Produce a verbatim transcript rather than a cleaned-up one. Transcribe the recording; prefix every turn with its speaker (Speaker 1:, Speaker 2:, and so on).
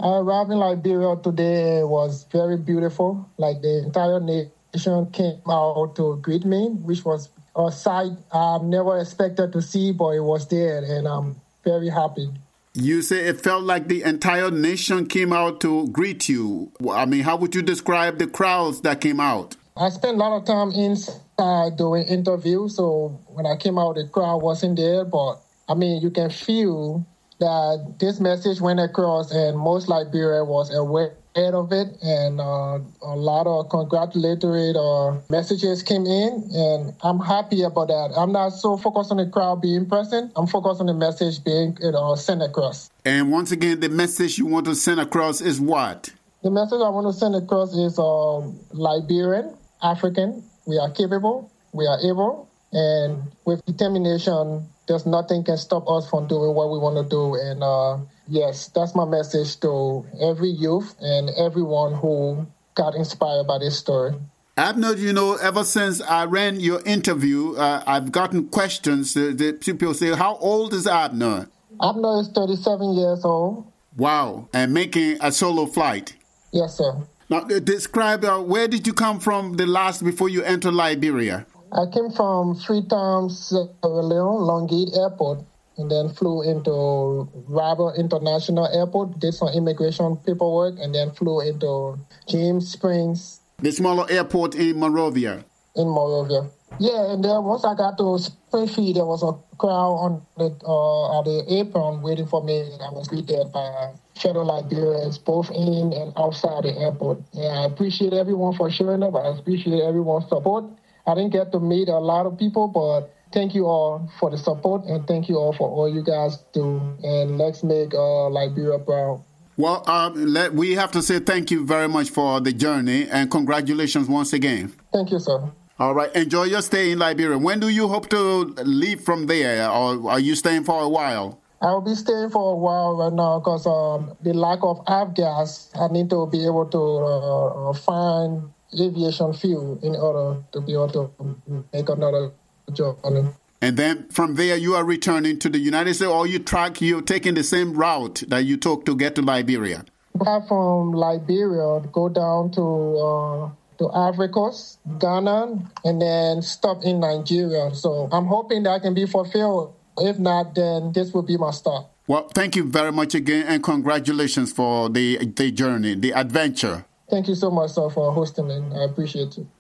Speaker 1: I arrived in Liberia today. It was very beautiful. Like the entire nation came out to greet me, which was a sight I've never expected to see, but it was there, and I'm very happy.
Speaker 2: You say it felt like the entire nation came out to greet you. I mean, how would you describe the crowds that came out?
Speaker 1: I spent a lot of time inside doing interviews, so when I came out, the crowd wasn't there, but I mean, you can feel that this message went across, and most Liberia was aware of it, and uh, a lot of congratulatory uh, messages came in, and I'm happy about that. I'm not so focused on the crowd being present. I'm focused on the message being you know, sent across.
Speaker 2: And once again, the message you want to send across is what?
Speaker 1: The message I want to send across is uh, Liberian, African. We are capable, we are able, and with determination, there's nothing can stop us from doing what we want to do. And uh, yes, that's my message to every youth and everyone who got inspired by this story.
Speaker 2: Abner, you know, ever since I ran your interview, uh, I've gotten questions. Uh, the people say, how old is Abner?
Speaker 1: Abner is thirty-seven years old.
Speaker 2: Wow. And making a solo flight?
Speaker 1: Yes, sir.
Speaker 2: Now, uh, describe, uh, where did you come from the last before you entered Liberia?
Speaker 1: I came from Freetown, Sierra Leone, Longit Airport, and then flew into Rabat International Airport, did some immigration paperwork, and then flew into James Springs.
Speaker 2: The smaller airport in Monrovia?
Speaker 1: In Monrovia. Yeah, and then once I got to Springfield, there was a crowd on the, uh, at the apron waiting for me. I was greeted by fellow Liberians, both in and outside the airport. And I appreciate everyone for showing up. I appreciate everyone's support. I didn't get to meet a lot of people, but thank you all for the support, and thank you all for all you guys do. And let's make uh, Liberia proud.
Speaker 2: Well, um, let, we have to say thank you very much for the journey, and congratulations once again.
Speaker 1: Thank you, sir.
Speaker 2: All right. Enjoy your stay in Liberia. When do you hope to leave from there, or are you staying for a while?
Speaker 1: I will be staying for a while right now because um, the lack of avgas, I need to be able to uh, find aviation fuel in order to be able to make another job.
Speaker 2: And then from there, you are returning to the United States, or you track, you're taking the same route that you took to get to Liberia?
Speaker 1: Back from Liberia, go down to uh, to Ivory Coast, Ghana, and then stop in Nigeria. So I'm hoping that can be fulfilled. If not, then this will be my start.
Speaker 2: Well, thank you very much again, and congratulations for the the journey, the adventure.
Speaker 1: Thank you so much, sir, for hosting me. I appreciate it.